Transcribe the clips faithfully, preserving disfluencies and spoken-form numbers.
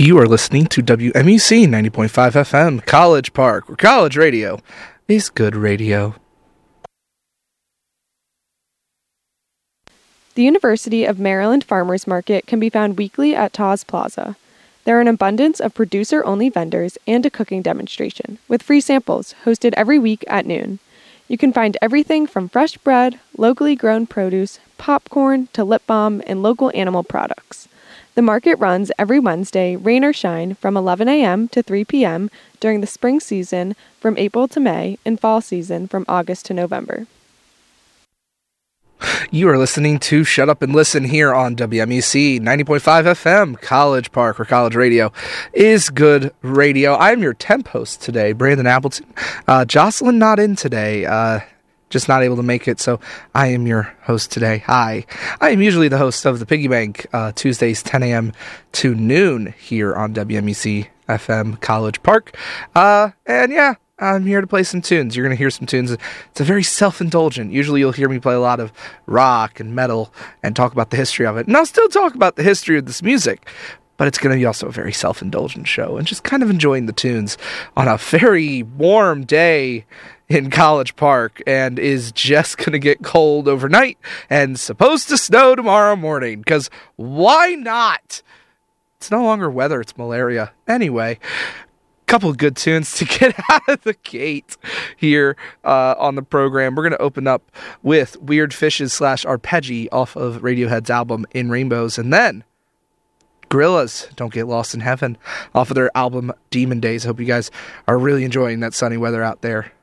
You are listening to W M E C ninety point five F M, College Park, where college radio is good radio. The University of Maryland Farmers Market can be found weekly at Taws Plaza. There are an abundance of producer-only vendors and a cooking demonstration, with free samples, hosted every week at noon. You can find everything from fresh bread, locally grown produce, popcorn, to lip balm, and local animal products. The market runs every Wednesday, rain or shine, from eleven a.m. to three p.m. during the spring season from April to May and fall season from August to November. You are listening to Shut Up and Listen here on W M E C ninety point five F M, College Park, where college radio is good radio. I'm your temp host today, Brandon Appleton. Uh, Jocelyn not in today. Uh, just not able to make it, so I am your host today. Hi. I am usually the host of the Piggy Bank, uh, Tuesdays ten a.m. to noon here on W M E C F M College Park. Uh, and yeah, I'm here to play some tunes. You're going to hear some tunes. It's a very self-indulgent. Usually you'll hear me play a lot of rock and metal and talk about the history of it. And I'll still talk about the history of this music, but it's going to be also a very self-indulgent show and just kind of enjoying the tunes on a very warm day in College Park, and is just going to get cold overnight and supposed to snow tomorrow morning, because why not? It's no longer weather, it's malaria. Anyway, couple of good tunes to get out of the gate here uh, on the program. We're going to open up with Weird Fishes slash Arpeggi off of Radiohead's album In Rainbows, and then Gorillaz, Don't Get Lost in Heaven, off of their album Demon Days. I hope you guys are really enjoying that sunny weather out there.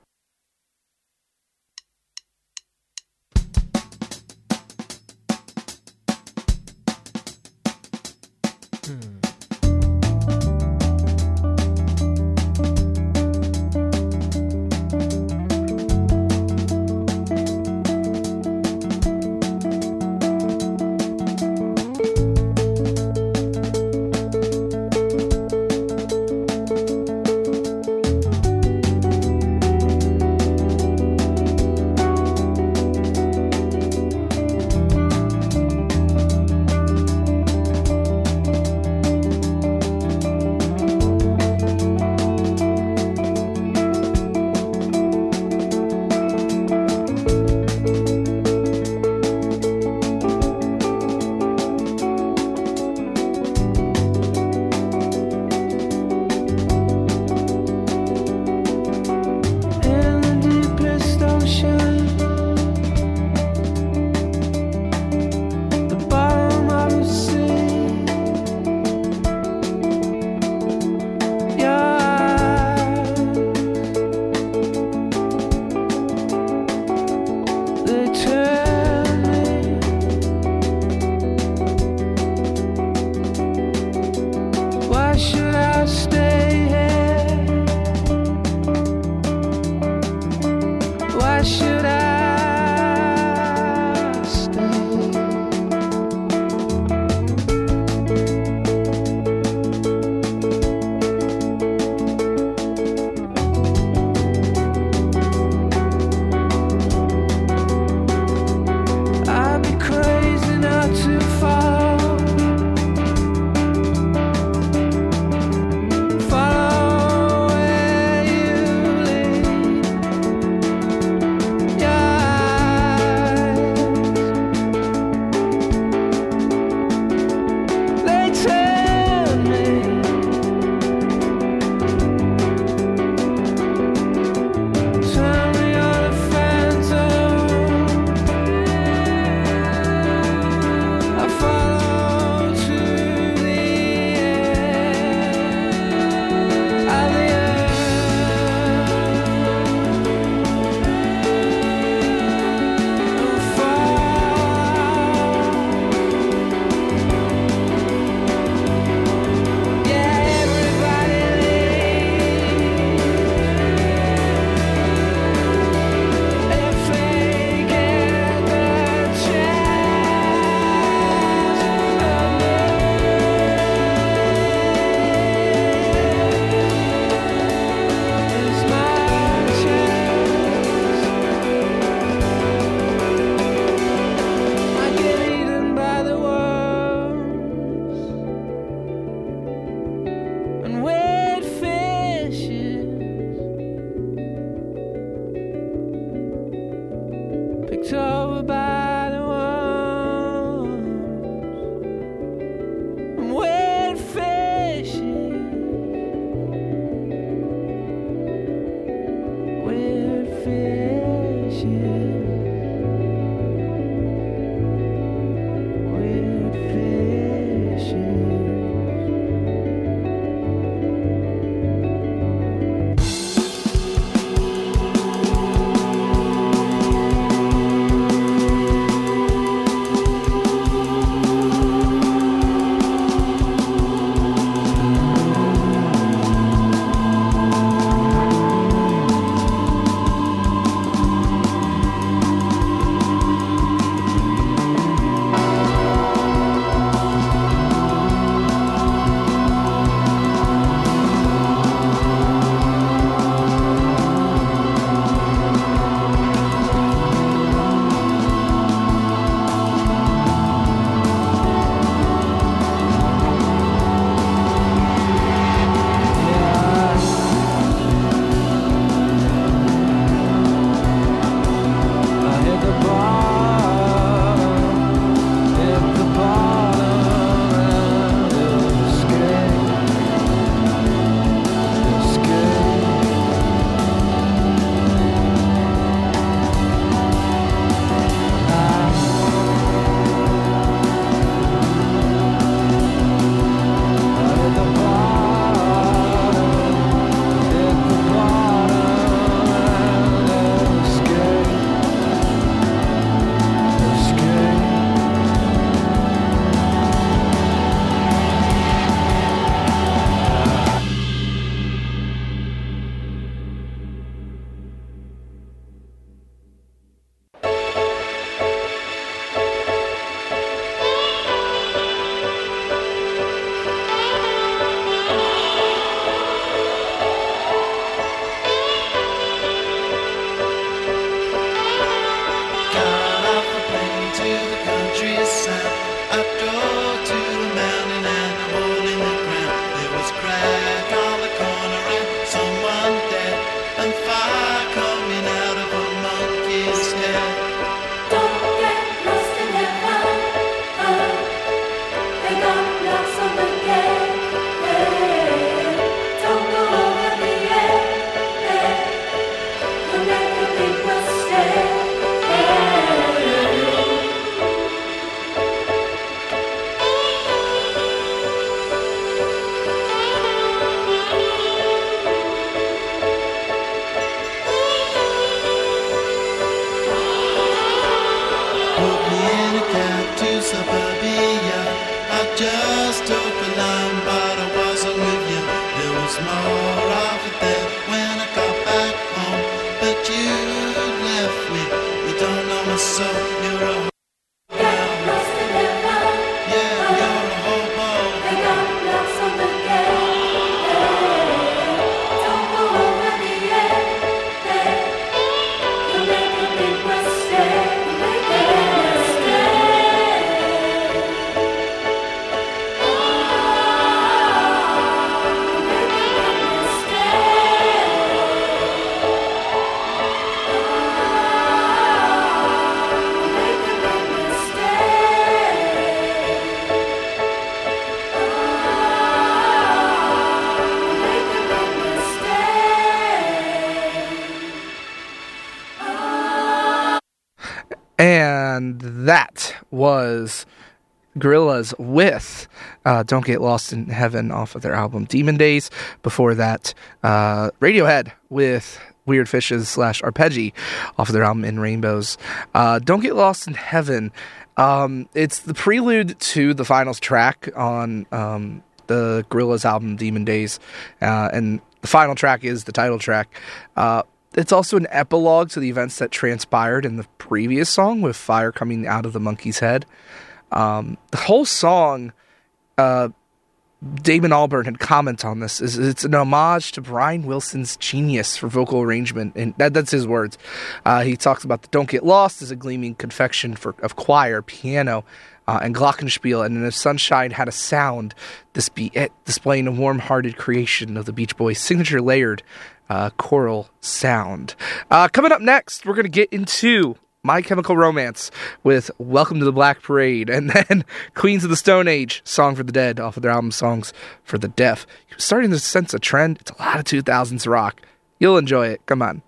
And that was Gorillaz with uh, Don't Get Lost in Heaven off of their album Demon Days. Before that, uh, Radiohead with Weird Fishes slash Arpeggi off of their album In Rainbows. Uh, Don't Get Lost in Heaven. Um, it's the prelude to the finals track on um, the Gorillaz album Demon Days. Uh, and the final track is the title track. Uh, it's also an epilogue to the events that transpired in the previous song with fire coming out of the monkey's head. Um, the whole song, uh, Damon Albarn had commented on this, is it's an homage to Brian Wilson's genius for vocal arrangement, and that, that's his words. Uh, he talks about the Don't Get Lost as a gleaming confection for of choir, piano, uh, and glockenspiel, and if Sunshine had a sound, this be it, displaying a warm-hearted creation of the Beach Boys' signature layered uh, choral sound. Uh, coming up next, we're going to get into My Chemical Romance with Welcome to the Black Parade, and then Queens of the Stone Age, Song for the Dead, off of their album Songs for the Deaf. You're starting to sense a trend. It's a lot of two thousands rock. You'll enjoy it. Come on.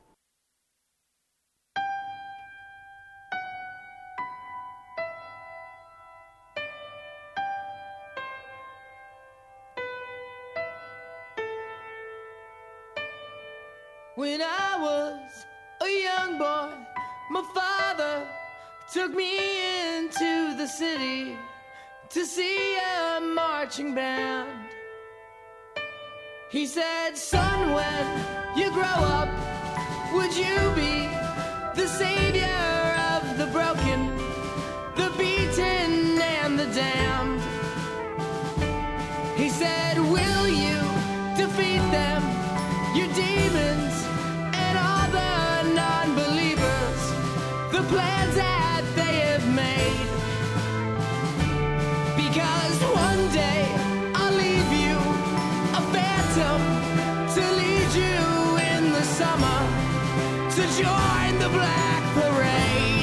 When I was a young boy, my father took me into the city to see a marching band. He said, son, when you grow up, would you be the savior of the broken, the beaten, and the damned? He said, will you defeat them, your demons, and all the non-believers, the plans that they have made? Because one day I'll leave you a phantom to lead you in the summer to join the Black Parade.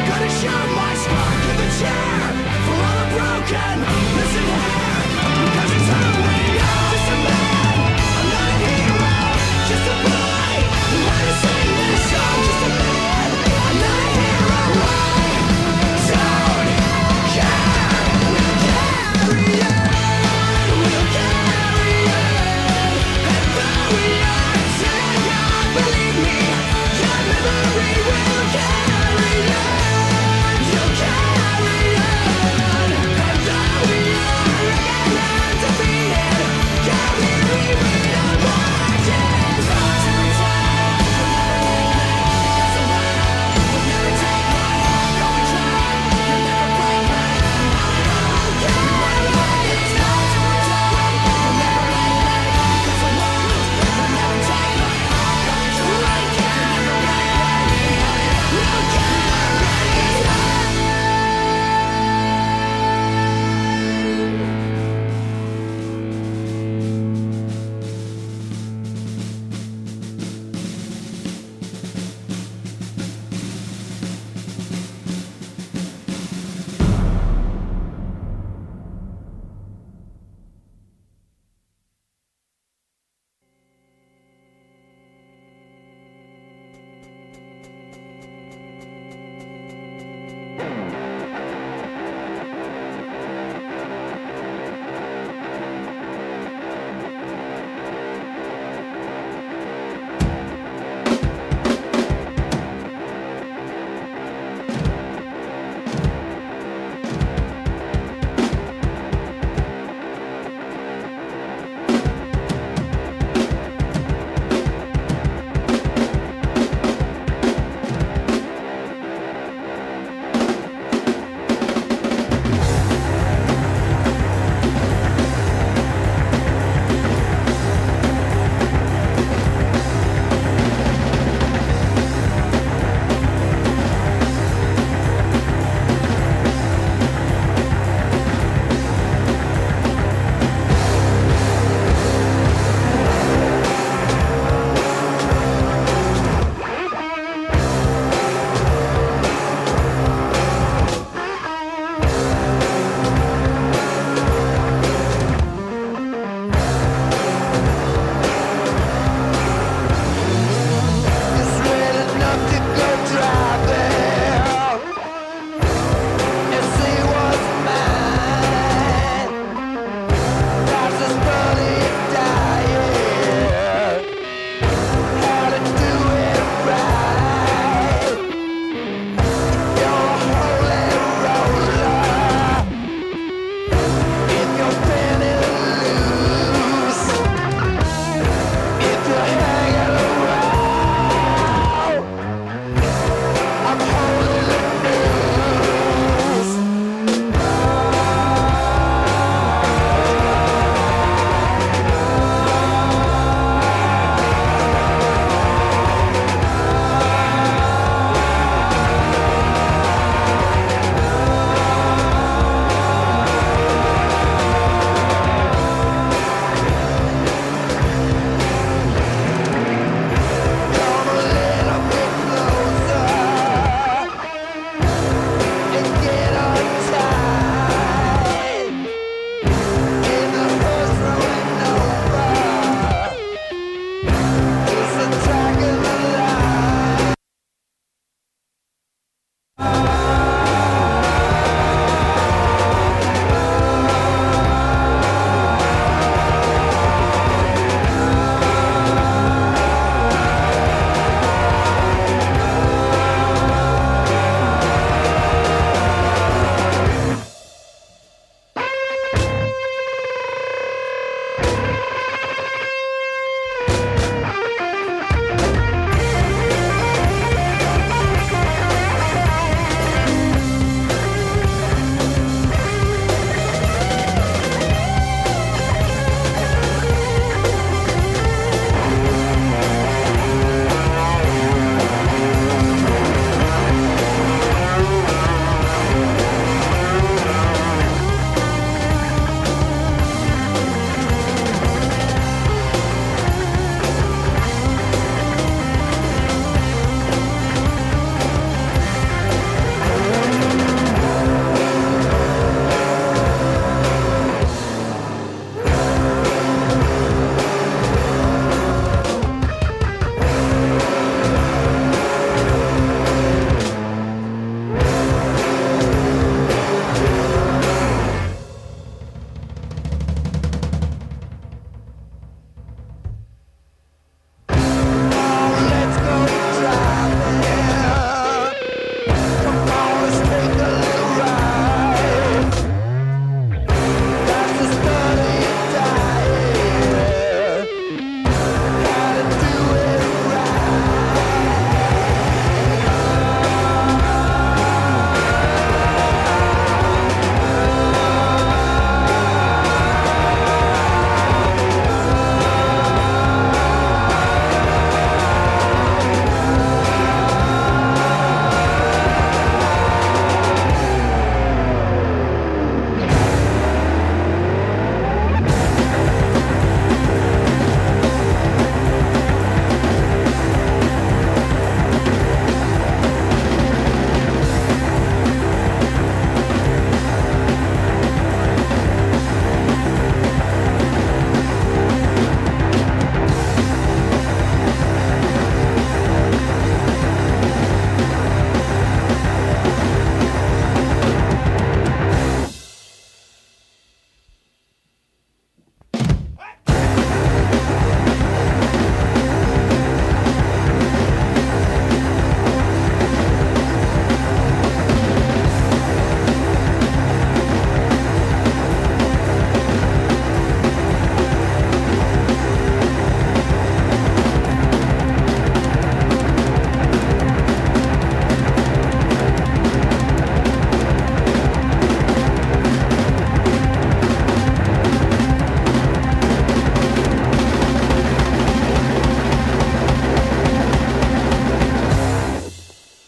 Gonna show my spark in the chair for all the broken, missing hair. Because it's who we are. Just a man, I'm not a hero. Just a boy who had to sing this song. Just a man, I'm not a hero. I don't care. We'll carry on. We'll carry on. And though we are sad, believe me, your memory will carry on. You'll carry on.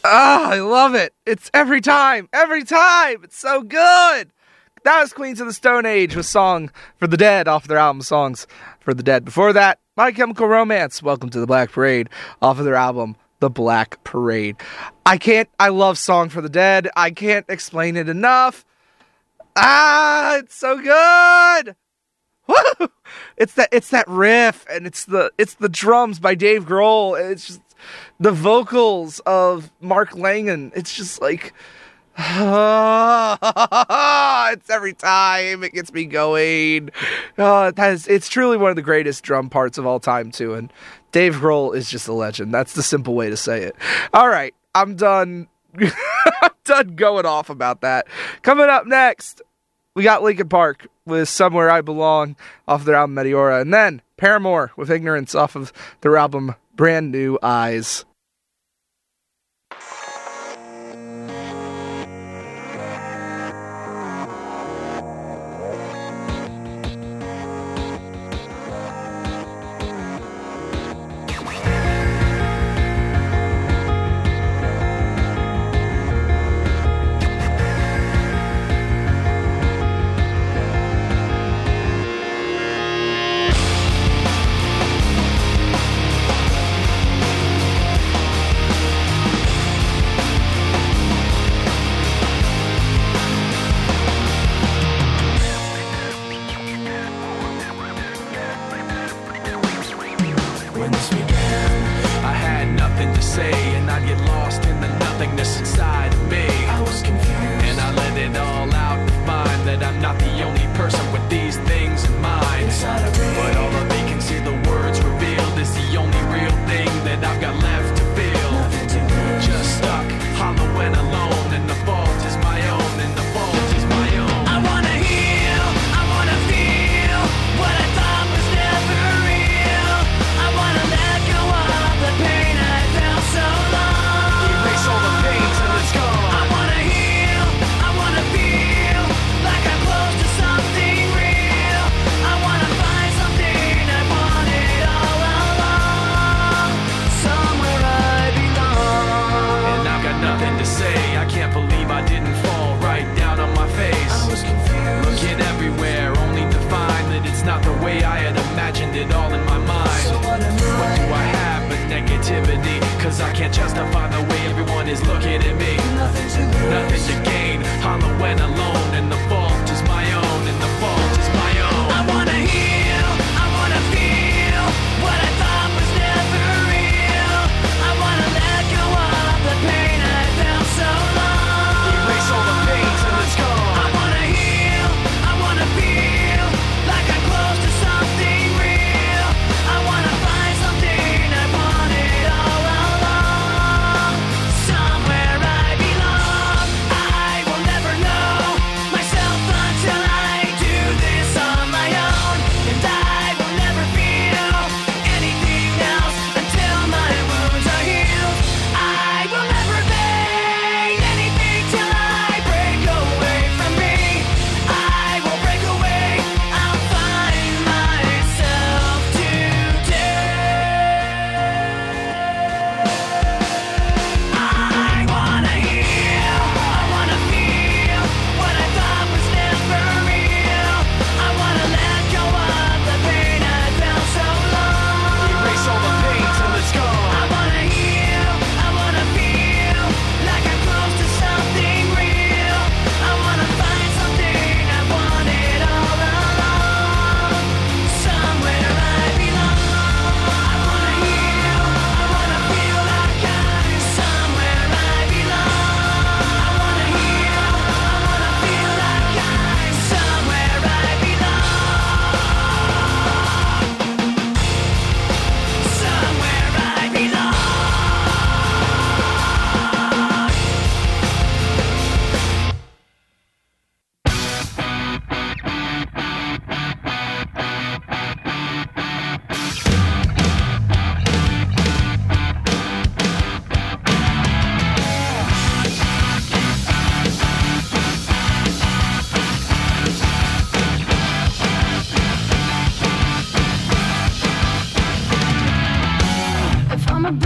Ah, I love it. It's every time, every time. It's so good. That was Queens of the Stone Age with Song for the Dead off their album Songs for the Dead. Before that, My Chemical Romance, Welcome to the Black Parade, off of their album The Black Parade. I can't, I love Song for the Dead. I can't explain it enough. Ah, it's so good. Woo! It's that, it's that riff, and it's the, it's the drums by Dave Grohl. And it's just the vocals of Mark Langan. It's just like, it's every time it gets me going. Oh, it has, it's truly one of the greatest drum parts of all time too. And Dave Grohl is just a legend. That's the simple way to say it. All right, I'm done. I'm done going off about that. Coming up next, we got Linkin Park with Somewhere I Belong off their album Meteora, and then Paramore with Ignorance off of their album Brand New Eyes. Somewhere I belong. I will never know myself.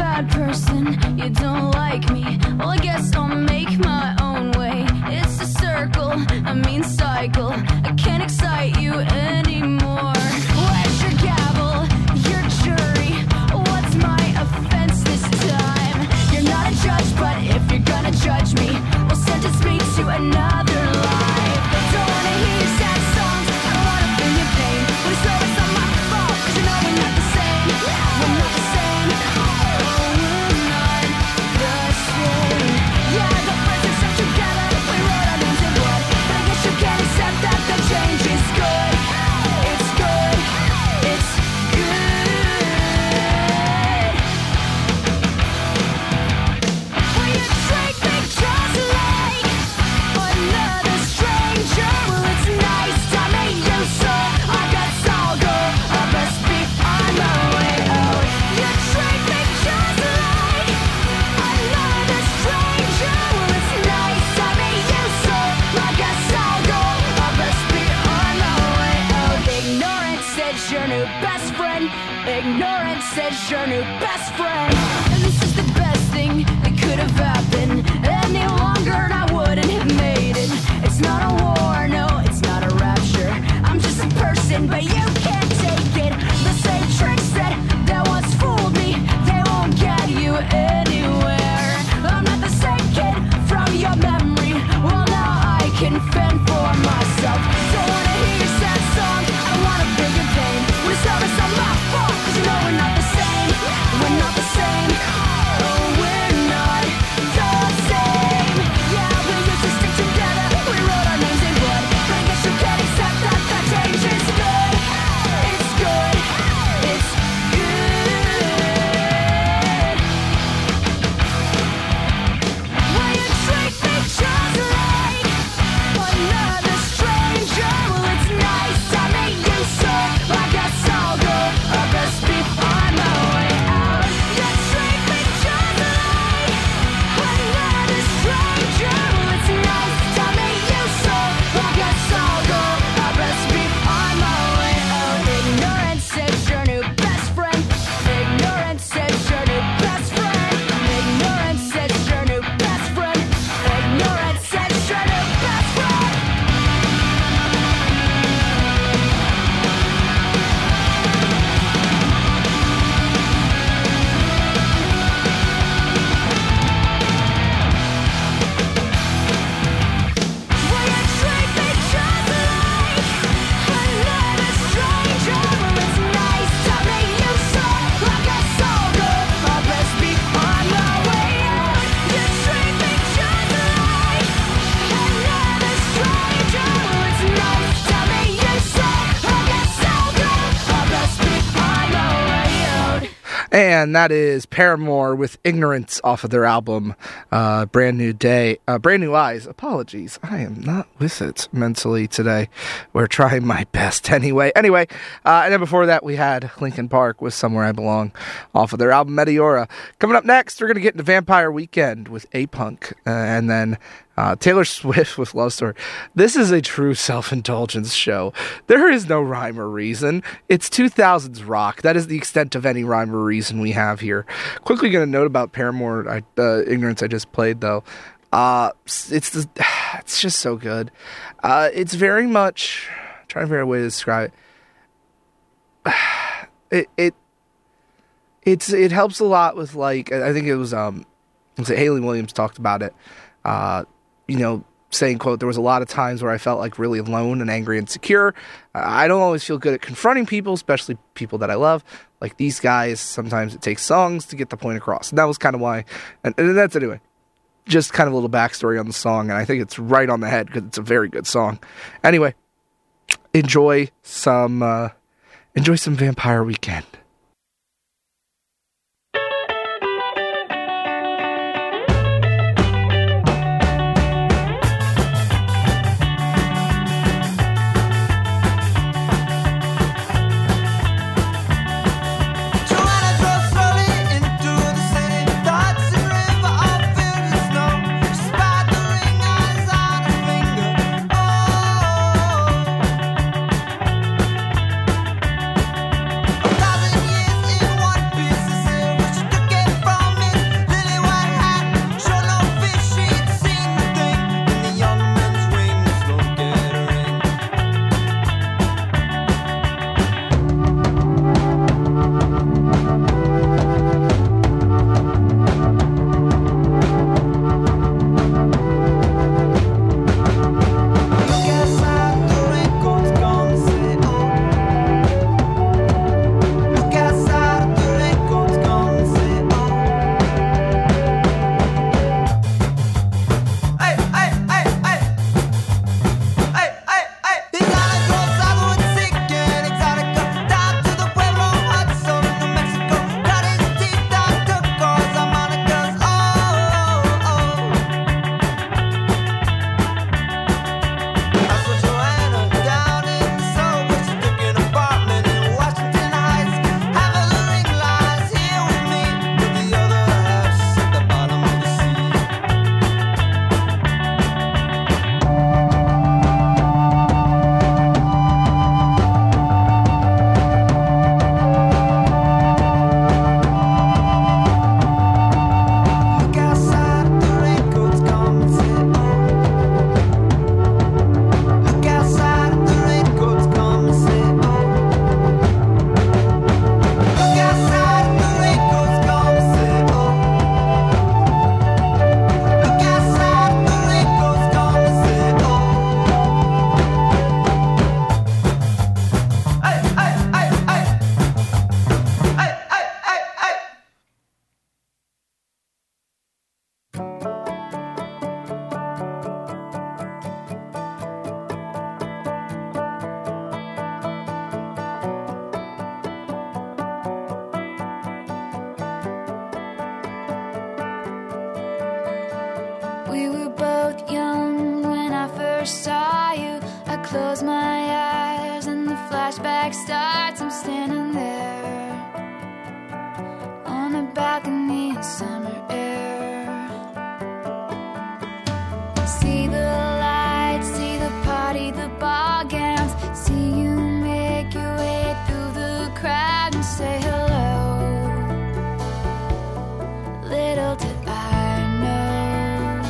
bad person, you don't like me. Well, I guess I'll make my own way. It's a circle, I mean cycle. I can't excite you anymore. Where's your gavel, your jury? What's my offense this time? You're not a judge, but if you're gonna judge me, well, sentence me to another life. Don't wanna hear your sad songs, I don't wanna feel your pain. But it's always not my fault, 'cause you know we're not the same. We're not the same. Oh, we're not the same. Yeah, the friends are stuck together. We wrote our names in blood. But I guess you can't accept that the change is good. It's good. It's good. Will you treat me just like another stranger? Well, it's nice to meet you, so I guess I'll go. I best be on my way out. You treat me just like another stranger. Well, it's nice to meet you, so I guess I'll go. I best be on my way out. Ignorance is your new best friend. Ignorance is your new best friend. And this is the best thing that could have happened. Any longer and I wouldn't have made it. It's not a war, no, it's not a rapture. I'm just a person, but you can't take it. The same tricks that, that once fooled me, they won't get you anywhere. I'm not the same kid from your memory. Well, now I can fend for myself. Don't wanna hear your sad song, I don't wanna feel your pain. But it's always not my fault, 'cause you know we're not the same. We're not the same. Oh, we're not the same. Yeah, we used to stick together. We wrote our names in blood. But I guess you can't accept that the change is good. It's good. It's good. Will you treat me just like another stranger? Well, it's nice to meet you, so I guess I'll go. I best be on my way out. You treat me just like another stranger. Well, it's nice to meet you, so I guess I'll go. I best be on my way out. Ignorance is your new best friend. Ignorance is your new best friend. Ignorance is your new best friend. Ignorance is your new best friend. Will you treat me just like another stranger? Well, it's nice to meet you, so I guess I'll go. I best be on my way out. You treat me just like another stranger. Well, it's nice to meet you, so I guess I'll go. I best be on my way out. And that is Paramore with Ignorance off of their album, uh, Brand New Day, uh, Brand New Eyes. Apologies, I am not with it mentally today. We're trying my best anyway. Anyway, uh, and then before that we had Linkin Park with Somewhere I Belong off of their album Meteora. Coming up next, we're going to get into Vampire Weekend with A-Punk, uh, and then Uh, Taylor Swift with Love Story. This is a true self-indulgence show. There is no rhyme or reason. It's two thousands rock. That is the extent of any rhyme or reason we have here. Quickly going to note about Paramore, I, uh, Ignorance I just played, though. Uh, it's the, it's just so good. Uh, it's very much, I'm trying to figure out a way to describe it. It, it, it's, it helps a lot with, like, I think it was, um, let's say Haley Williams talked about it. Uh, you know, saying, quote, there was a lot of times where I felt like really alone and angry and insecure. Uh, I don't always feel good at confronting people, especially people that I love. Like these guys, sometimes it takes songs to get the point across. And that was kind of why, and, and that's anyway, just kind of a little backstory on the song. And I think it's right on the head because it's a very good song. Anyway, enjoy some, uh, enjoy some Vampire Weekend. Thousand We were both young when I first saw you. I close my eyes and the flashback starts. I'm standing there on a balcony in summer air. See the lights, see the party, the ball gowns. See you make your way through the crowd and say hello. Little did I know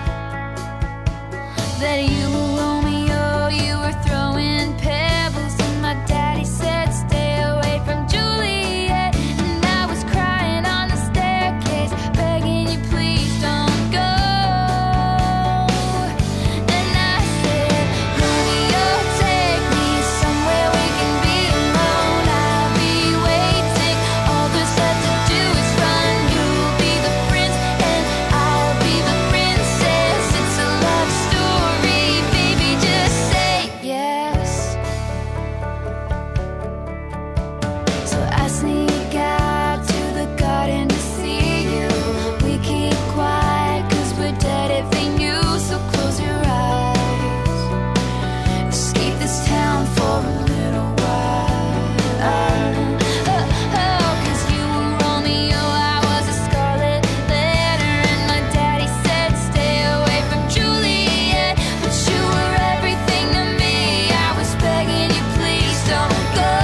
that you were Romeo, you were throwing pebbles, and my daddy said stay away from Juliet, and I was crying on the staircase, begging you please don't go. And I said, Romeo, take me somewhere we can be alone. I'll be waiting, all there's left to do is run. You'll be the prince and I'll be the princess. It's a love story, baby, just say yes. So I sneak out to the garden to see you. We keep quiet cause we're dead if they knew. So close your eyes, escape this town for a little while. Oh, oh, cause you were Romeo, I was a scarlet letter, and my daddy said stay away from Juliet, but you were everything to me. I was begging you please don't go.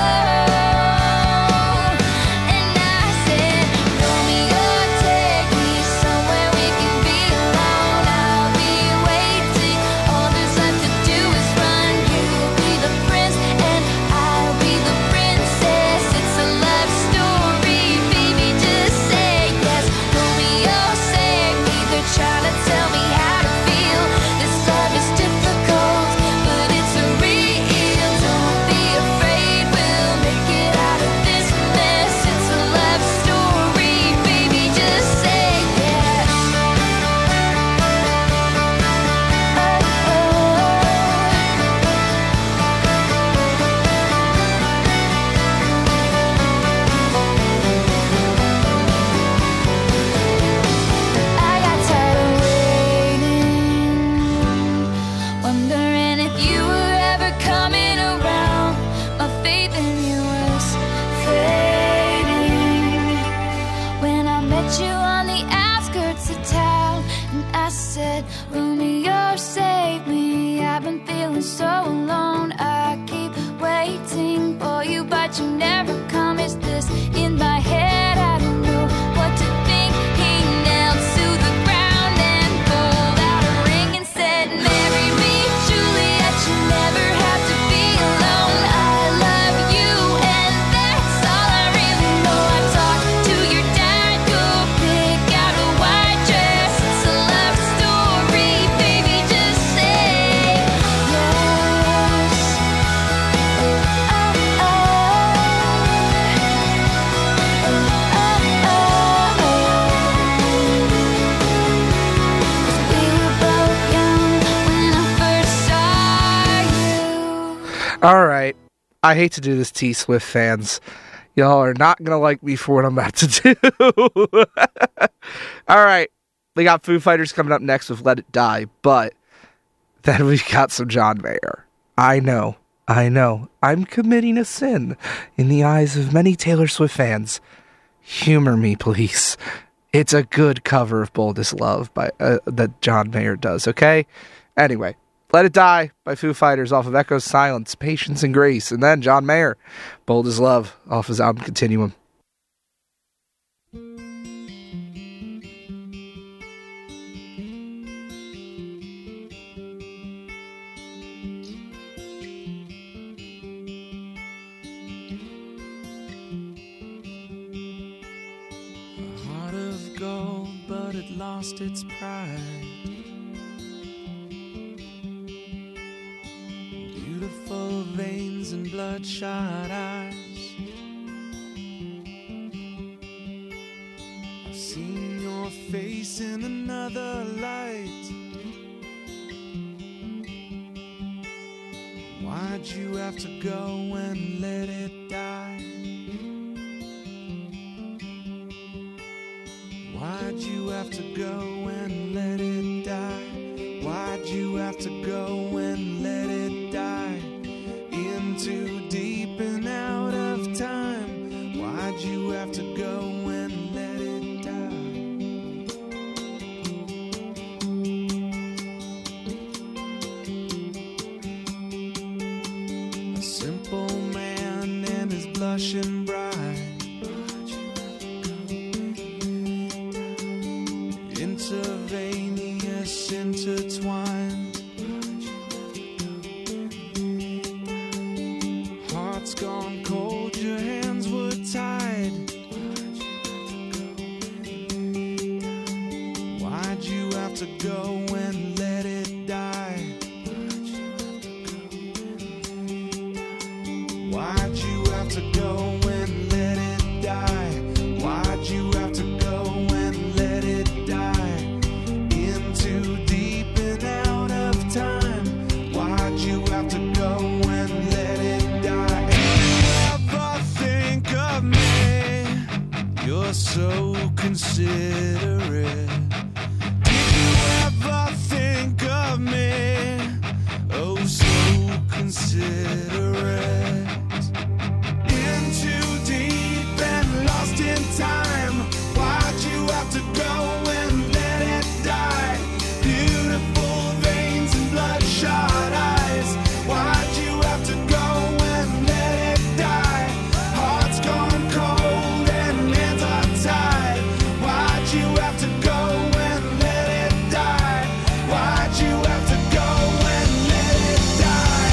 And I said, Romeo, take me somewhere we can be alone. I'll be waiting, all there's left to do is run. You'll be the prince and I'll be the princess. It's a love story, baby, just say yes. Romeo, save me, they're trying to tell me how to feel. This love is difficult, but it's real. Don't be afraid, we'll make it out of this mess. It's a love story, baby, just say yes. I got tired of waiting, wondering if you were ever coming around. My faith in you was fading when I met you on the outskirts of town, and I said, Romeo, save me. I've been feeling so alone. I keep waiting for you, but you never come. Is this in my head? I don't know what to think. He knelt to the ground and pulled out a ring and said, marry me, Juliet. You never have to be alone. I love you, and that's all I really know. I talked to your dad, go pick out a white dress. It's a love story, baby, just say yes. Oh, oh. We were both young when I first saw you. All right. I hate to do this, T Swift fans. Y'all are not going to like me for what I'm about to do. All right. We got Foo Fighters coming up next with Let It Die, but then we've got some John Mayer. I know. I know. I'm committing a sin in the eyes of many Taylor Swift fans. Humor me, please. It's a good cover of Bold as Love by uh, that John Mayer does, okay? Anyway, Let It Die by Foo Fighters off of Echo's Silence, Patience and Grace, and then John Mayer, Bold as Love off his album Continuum. A heart of gold, but it lost its pride. Beautiful veins and bloodshot eyes. I've seen your a face in another light. Why'd you have to go and let it die? Why'd you have to go and let it die? Why'd you have to go and let it die? Into deep and out of time. Why'd you have to go and let it die? A simple man and his blushing bride. Intravenous, intertwined. Heart's gone cold, your hands were tied. Why'd you have to go and let it die? Why'd you have to go and let it die? Why'd you have to go and let it die? Into deep and out of time. Why'd you have to go and let it die? Did you ever think of me? You're so considerate. Did you ever think of me? Oh, so considerate. In too deep and lost in time. Why'd you have to go and let it die? Beautiful veins and bloodshot eyes. Why'd you have to go and let it die? Heart's gone cold and hands are tied. Why'd you have to go and let it die? Why'd you have to go and let it die?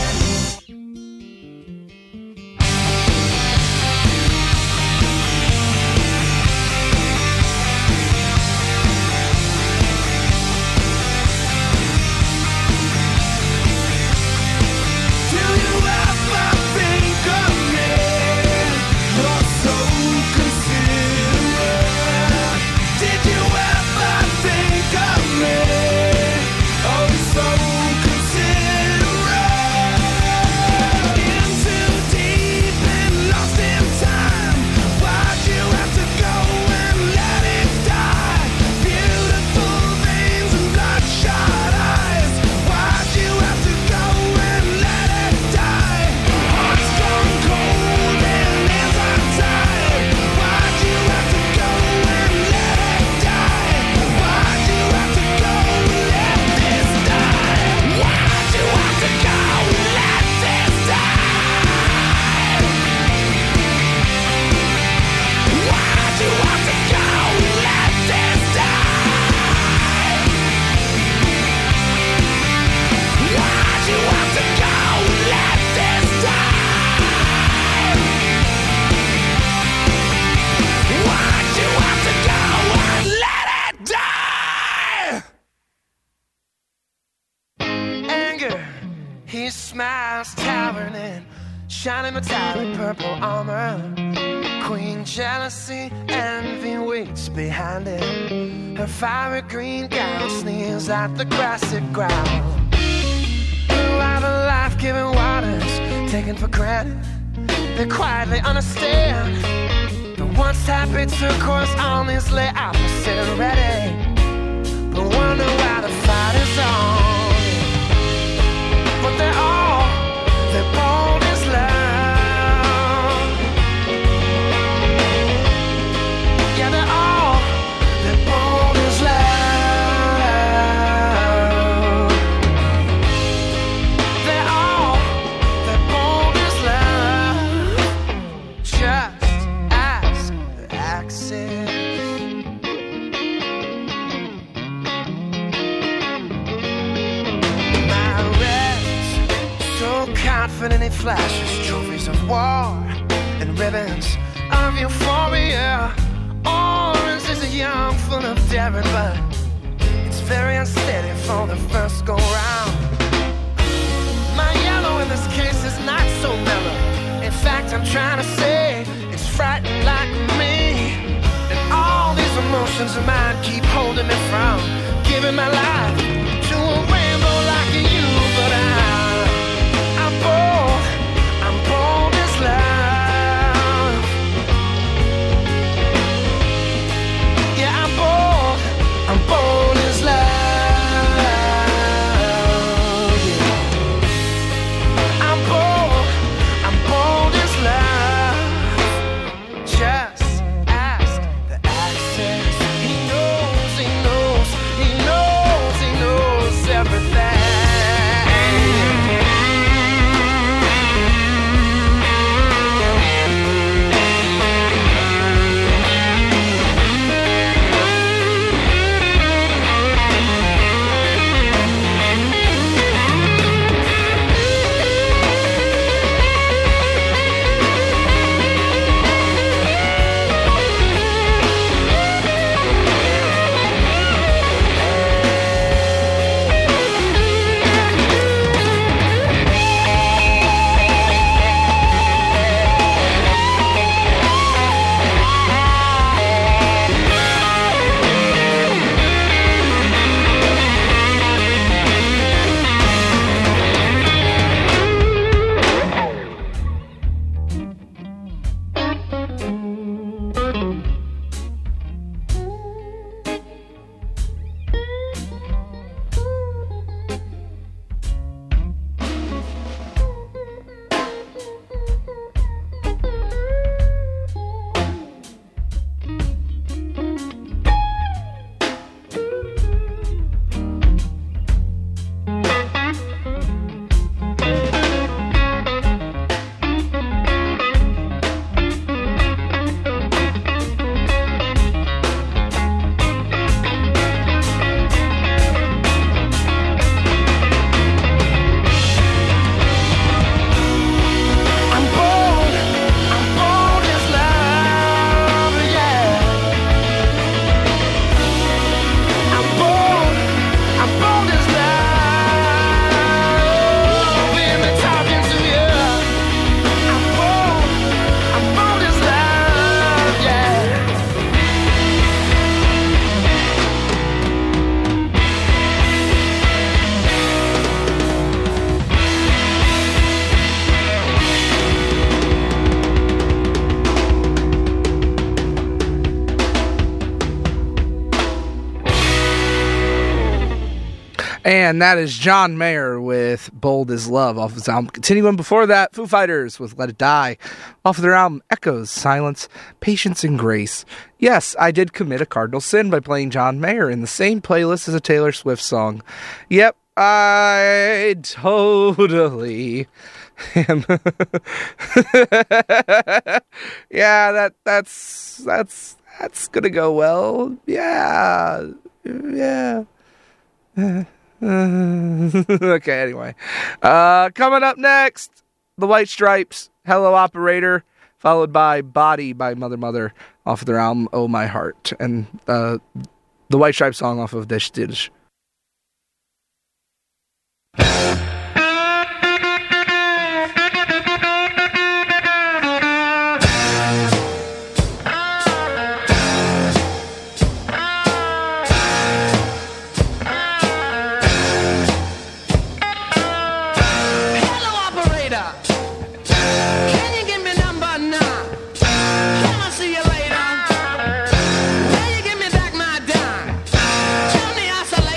Do you ever think of me? You're so considerate. Did you ever think of me? Oh, so considerate. In too deep and lost in time. Why'd you have to go and let it die? Beautiful veins and bloodshot eyes. Why'd you have to go and let it die? Heart's gone cold and hands are tied. Why'd you have to go and let it die? Why'd you have to go and let this die? Why'd you have to go and let this die? Why'd you have to go and let this die? Why'd you have to go and let this die? Why'd you have to go and let it die? Anger, he smiles, towering in shining metallic purple armor. Queen jealousy, envy waits behind it. Her fiery green gown sneers at the grassy ground. While the life-giving waters taken for granted, they quietly understand. The once happy turquoise armies lay opposite and ready, but wonder why the fight is on. But they're all, they're bold as love. Yeah, they're all, they're bold as love. They're all, they're bold as love. Just ask the axis. My red's so confident he flashes trophies of war and ribbons of euphoria. Orange is young, full of daring, but it's very unsteady for the first go round. My yellow in this case is not so mellow. In fact, I'm trying to say it's frightened like me. And all these emotions emotions of mine keep holding me from giving my life to a rainbow like you. But I, I'm bold, I'm bold as love. Yeah, I'm bold, I'm bold as love. Yeah. I'm bold, I'm bold as love. Just ask the access. He knows, he knows, he knows, he knows everything. And that is John Mayer with Bold as Love off his album Continuum. Before that, Foo Fighters with Let It Die off of their album Echoes, Silence, Patience, and Grace. Yes, I did commit a cardinal sin by playing John Mayer in the same playlist as a Taylor Swift song. Yep, I totally am. Yeah, that that's that's that's gonna go well. Yeah, yeah. Okay, anyway. Uh, coming up next, The White Stripes, Hello Operator, followed by Body by Mother Mother off of their album Oh My Heart, and uh, the White Stripes song off of Dish Dish. Isolate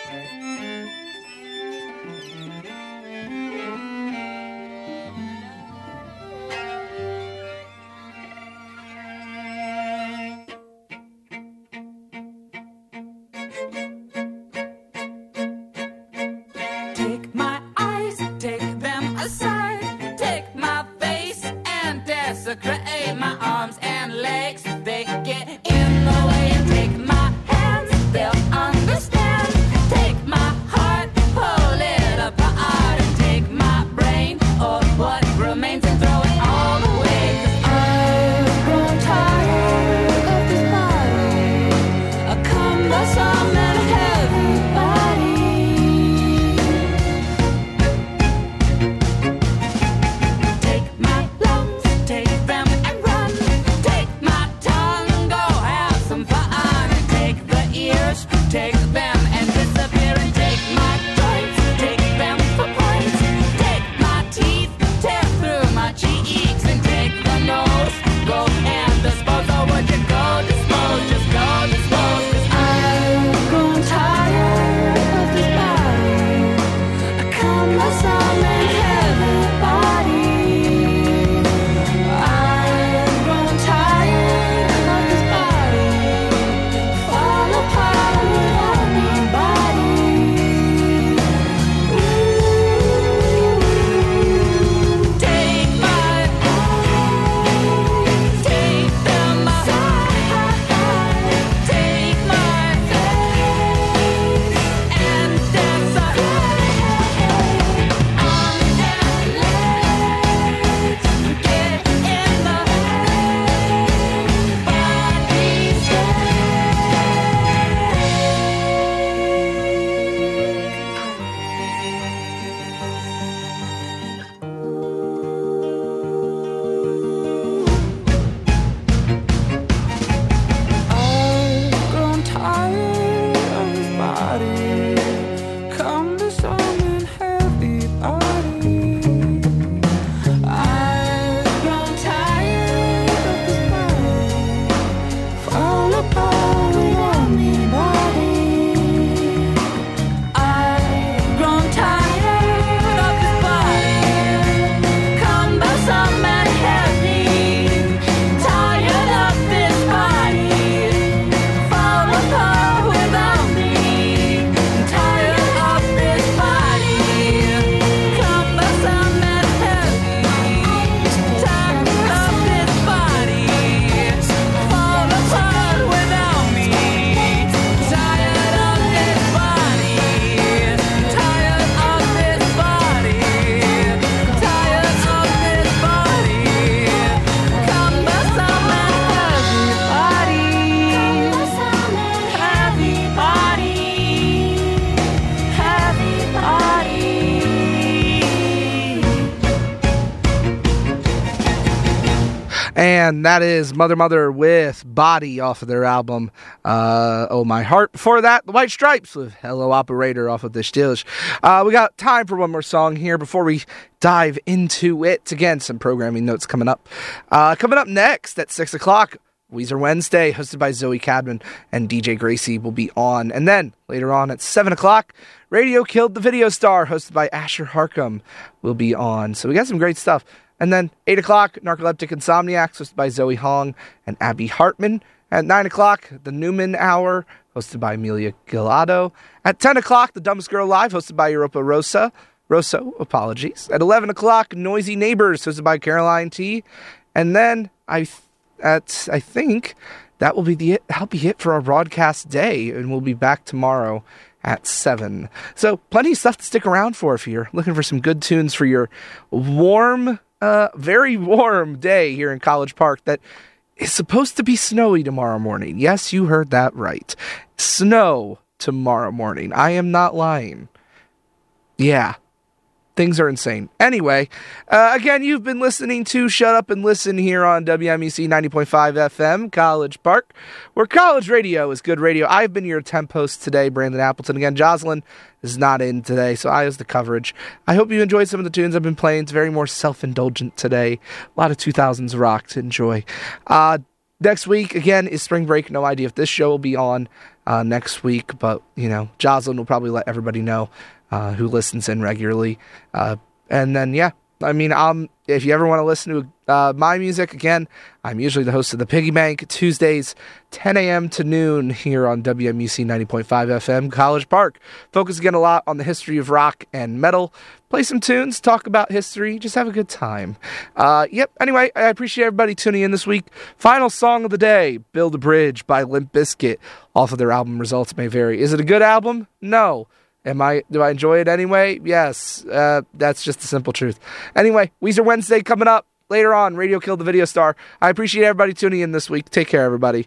Take my eyes, take them aside. Take my face and desecrate my arms and legs. They get in the way. Take my hands, they'll understand. Take my heart, pull it apart. And take my brain, or what remains, and throw it all away. 'Cause I've grown tired of this body, a cumbersome and heavy body. Take my lungs, take them and run. Take my tongue, go have some fun. And take the ears, take them and disappear. And take my joints, take them for points. Take my teeth, tear through my cheeks. And take the nose, go and dispose. Oh, would you go dispose, just go dispose. 'Cause I've grown tired of this body, a cumbersome and heavy body. I've grown tired of this body, fall apart without me, body. Take my eyes, take them aside. Take my face and desecrate arms and legs. Get in the body's I've grown tired of this body, cumbersome and heavy body. I've grown tired of this body, fall apart without me, body. I've grown tired of this body, cumbersome and heavy. Tired of this body, fall apart without me. Tired of this body, cumbersome and heavy. Tired of this body, fall apart without me. Tired of this body, tired of this body, tired of this body, cumbersome and heavy body, heavy body, heavy body. And that is Mother Mother with Body off of their album uh, Oh My Heart. Before that, The White Stripes with Hello Operator off of the Stills. Uh, we got time for one more song here before we dive into it. Again, some programming notes coming up. Uh, coming up next at six o'clock, Weezer Wednesday, hosted by Zoe Cadman and D J Gracie will be on. And then later on at seven o'clock, Radio Killed the Video Star, hosted by Asher Harkham, will be on. So we got some great stuff. And then eight o'clock, Narcoleptic Insomniacs, hosted by Zoe Hong and Abby Hartman. At nine o'clock, The Newman Hour, hosted by Amelia Gilado. At ten o'clock, The Dumbest Girl Live, hosted by Europa Rosa. Rosso, apologies. At eleven o'clock, Noisy Neighbors, hosted by Caroline T. And then, I th- at, I think, that will be the it, that'll be it for our broadcast day, and we'll be back tomorrow at seven. So, plenty of stuff to stick around for if you're looking for some good tunes for your warm, uh, very warm day here in College Park that is supposed to be snowy tomorrow morning. Yes, you heard that right. Snow tomorrow morning. I am not lying. Yeah. Things are insane. Anyway, uh, again, you've been listening to Shut Up and Listen here on W M E C ninety point five F M, College Park, where college radio is good radio. I've been your temp host today, Brandon Appleton. Again, Jocelyn is not in today, so I was the coverage. I hope you enjoyed some of the tunes I've been playing. It's very more self-indulgent today. A lot of two thousands rock to enjoy. Uh, Next week, again, is spring break. No idea if this show will be on uh, next week, but, you know, Jocelyn will probably let everybody know uh, who listens in regularly. Uh, and then, yeah, I mean, um, if you ever want to listen to uh, my music, again, I'm usually the host of the Piggy Bank, Tuesdays, ten a.m. to noon here on W M U C ninety point five F M, College Park. Focus again a lot on the history of rock and metal. Play some tunes, talk about history, just have a good time. Uh, yep, anyway, I appreciate everybody tuning in this week. Final song of the day, Build a Bridge by Limp Bizkit, off of their album Results May Vary. Is it a good album? No. Am I? Do I enjoy it anyway? Yes. Uh, that's just the simple truth. Anyway, Weezer Wednesday coming up later on. Radio killed the video star. I appreciate everybody tuning in this week. Take care, everybody.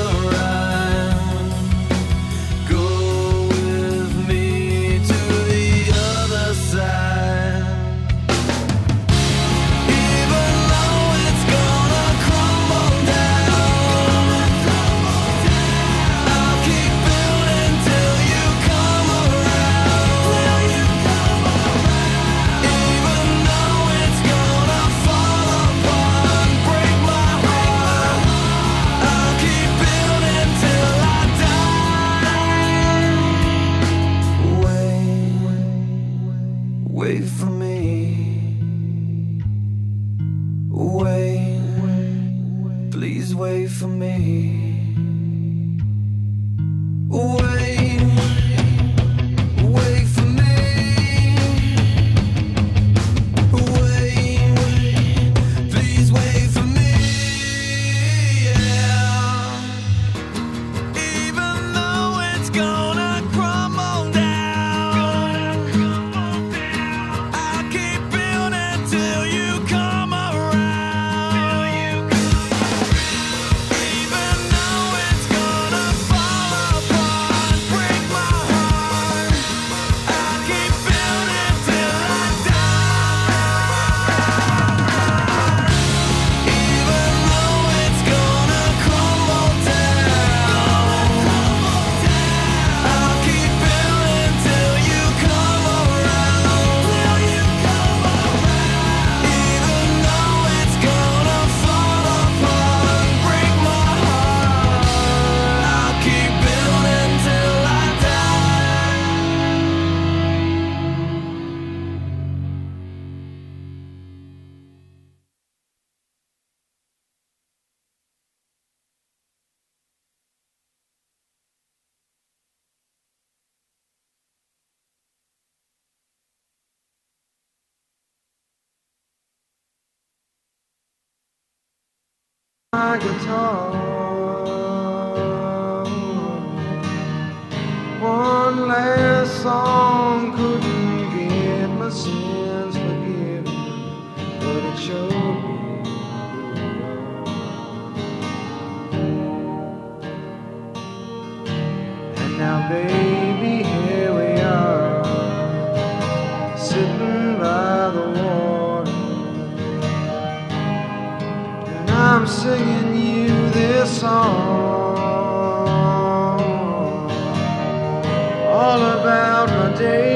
To the my guitar. One last song couldn't get my sins forgiven, but it showed me who was. And now, baby, here we are, sitting by the water, and I'm singing you this song, all about my day.